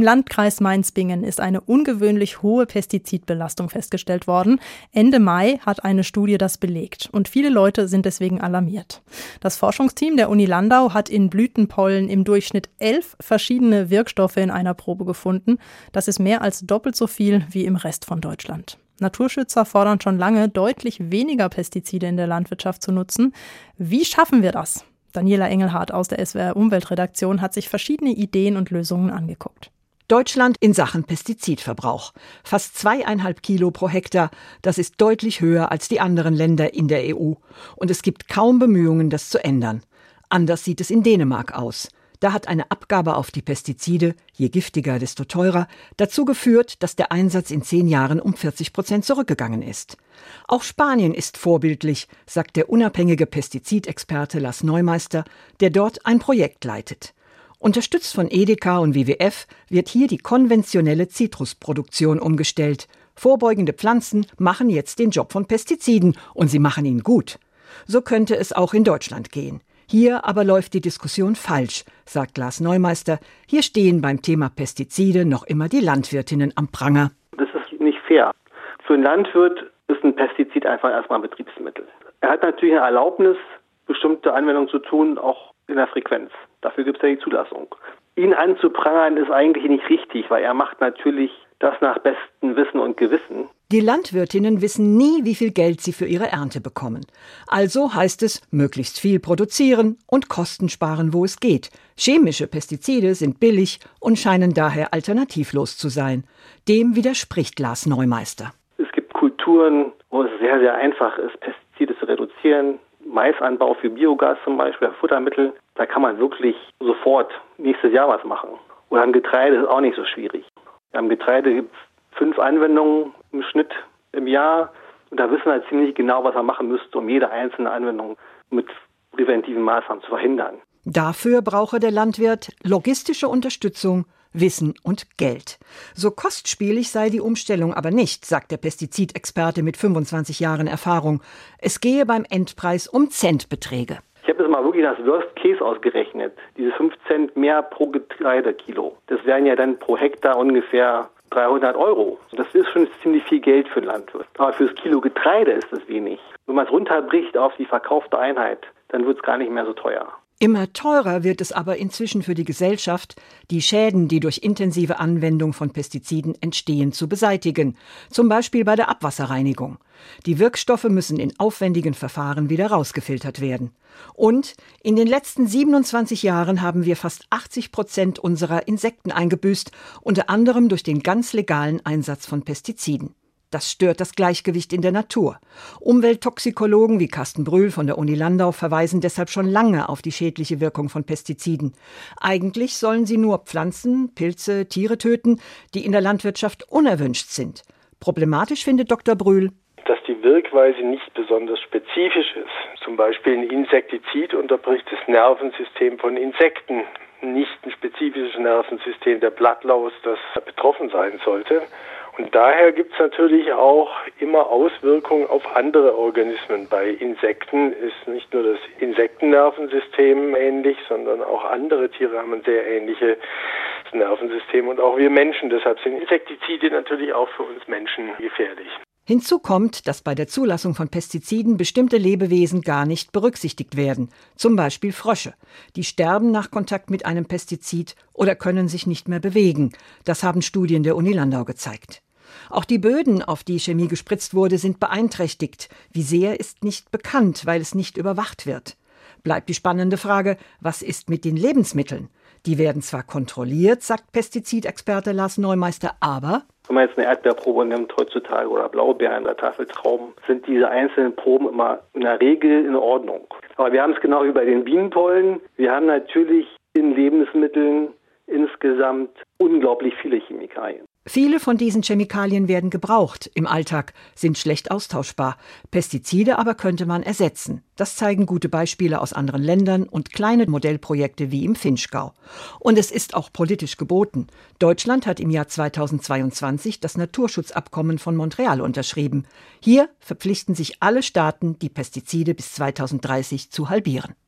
Landkreis Mainz-Bingen ist eine ungewöhnlich hohe Pestizidbelastung festgestellt worden. Ende Mai hat eine Studie das belegt und viele Leute sind deswegen alarmiert. Das Forschungsteam der Uni Landau hat in Blütenpollen im Durchschnitt 11 verschiedene Wirkstoffe in einer Probe gefunden. Das ist mehr als doppelt so viel wie im Rest von Deutschland. Naturschützer fordern schon lange, deutlich weniger Pestizide in der Landwirtschaft zu nutzen. Wie schaffen wir das? Daniela Engelhardt aus der SWR Umweltredaktion hat sich verschiedene Ideen und Lösungen angeguckt. Deutschland in Sachen Pestizidverbrauch. Fast 2,5 Kilo pro Hektar. Das ist deutlich höher als die anderen Länder in der EU. Und es gibt kaum Bemühungen, das zu ändern. Anders sieht es in Dänemark aus. Da hat eine Abgabe auf die Pestizide, je giftiger, desto teurer, dazu geführt, dass der Einsatz in 10 Jahren um 40% zurückgegangen ist. Auch Spanien ist vorbildlich, sagt der unabhängige Pestizidexperte Lars Neumeister, der dort ein Projekt leitet. Unterstützt von Edeka und WWF wird hier die konventionelle Zitrusproduktion umgestellt. Vorbeugende Pflanzen machen jetzt den Job von Pestiziden und sie machen ihn gut. So könnte es auch in Deutschland gehen. Hier aber läuft die Diskussion falsch, sagt Lars Neumeister. Hier stehen beim Thema Pestizide noch immer die Landwirtinnen am Pranger. Das ist nicht fair. Für einen Landwirt ist ein Pestizid einfach erstmal ein Betriebsmittel. Er hat natürlich eine Erlaubnis, bestimmte Anwendungen zu tun, auch in der Frequenz. Dafür gibt es ja die Zulassung. Ihn anzuprangern ist eigentlich nicht richtig, weil er macht natürlich das nach bestem Wissen und Gewissen. Die Landwirtinnen wissen nie, wie viel Geld sie für ihre Ernte bekommen. Also heißt es, möglichst viel produzieren und Kosten sparen, wo es geht. Chemische Pestizide sind billig und scheinen daher alternativlos zu sein. Dem widerspricht Lars Neumeister. Es gibt Kulturen, wo es sehr, sehr einfach ist, Pestizide zu reduzieren. Maisanbau für Biogas zum Beispiel, Futtermittel, da kann man wirklich sofort nächstes Jahr was machen. Oder am Getreide ist auch nicht so schwierig. Am Getreide gibt es 5 Anwendungen im Schnitt im Jahr und da wissen wir ziemlich genau, was man machen müsste, um jede einzelne Anwendung mit präventiven Maßnahmen zu verhindern. Dafür brauche der Landwirt logistische Unterstützung, Wissen und Geld. So kostspielig sei die Umstellung aber nicht, sagt der Pestizidexperte mit 25 Jahren Erfahrung. Es gehe beim Endpreis um Centbeträge. Ich habe jetzt mal wirklich das Worst Case ausgerechnet. Diese 5 Cent mehr pro Getreidekilo. Das wären ja dann pro Hektar ungefähr 300 €. Das ist schon ziemlich viel Geld für den Landwirt. Aber fürs Kilo Getreide ist das wenig. Wenn man es runterbricht auf die verkaufte Einheit, dann wird es gar nicht mehr so teuer. Immer teurer wird es aber inzwischen für die Gesellschaft, die Schäden, die durch intensive Anwendung von Pestiziden entstehen, zu beseitigen. Zum Beispiel bei der Abwasserreinigung. Die Wirkstoffe müssen in aufwendigen Verfahren wieder rausgefiltert werden. Und in den letzten 27 Jahren haben wir fast 80% unserer Insekten eingebüßt, unter anderem durch den ganz legalen Einsatz von Pestiziden. Das stört das Gleichgewicht in der Natur. Umwelttoxikologen wie Carsten Brühl von der Uni Landau verweisen deshalb schon lange auf die schädliche Wirkung von Pestiziden. Eigentlich sollen sie nur Pflanzen, Pilze, Tiere töten, die in der Landwirtschaft unerwünscht sind. Problematisch findet Dr. Brühl, dass die Wirkweise nicht besonders spezifisch ist. Zum Beispiel ein Insektizid unterbricht das Nervensystem von Insekten, nicht ein spezifisches Nervensystem der Blattlaus, das betroffen sein sollte. Und daher gibt es natürlich auch immer Auswirkungen auf andere Organismen. Bei Insekten ist nicht nur das Insektennervensystem ähnlich, sondern auch andere Tiere haben ein sehr ähnliches Nervensystem und auch wir Menschen. Deshalb sind Insektizide natürlich auch für uns Menschen gefährlich. Hinzu kommt, dass bei der Zulassung von Pestiziden bestimmte Lebewesen gar nicht berücksichtigt werden. Zum Beispiel Frösche. Die sterben nach Kontakt mit einem Pestizid oder können sich nicht mehr bewegen. Das haben Studien der Uni Landau gezeigt. Auch die Böden, auf die Chemie gespritzt wurde, sind beeinträchtigt. Wie sehr ist nicht bekannt, weil es nicht überwacht wird. Bleibt die spannende Frage, was ist mit den Lebensmitteln? Die werden zwar kontrolliert, sagt Pestizidexperte Lars Neumeister, aber wenn man jetzt eine Erdbeerprobe nimmt heutzutage oder Blaubeeren oder Tafeltrauben, sind diese einzelnen Proben immer in der Regel in Ordnung. Aber wir haben es genau wie bei den Bienenpollen. Wir haben natürlich in Lebensmitteln insgesamt unglaublich viele Chemikalien. Viele von diesen Chemikalien werden gebraucht im Alltag, sind schlecht austauschbar. Pestizide aber könnte man ersetzen. Das zeigen gute Beispiele aus anderen Ländern und kleine Modellprojekte wie im Vinschgau. Und es ist auch politisch geboten. Deutschland hat im Jahr 2022 das Naturschutzabkommen von Montreal unterschrieben. Hier verpflichten sich alle Staaten, die Pestizide bis 2030 zu halbieren.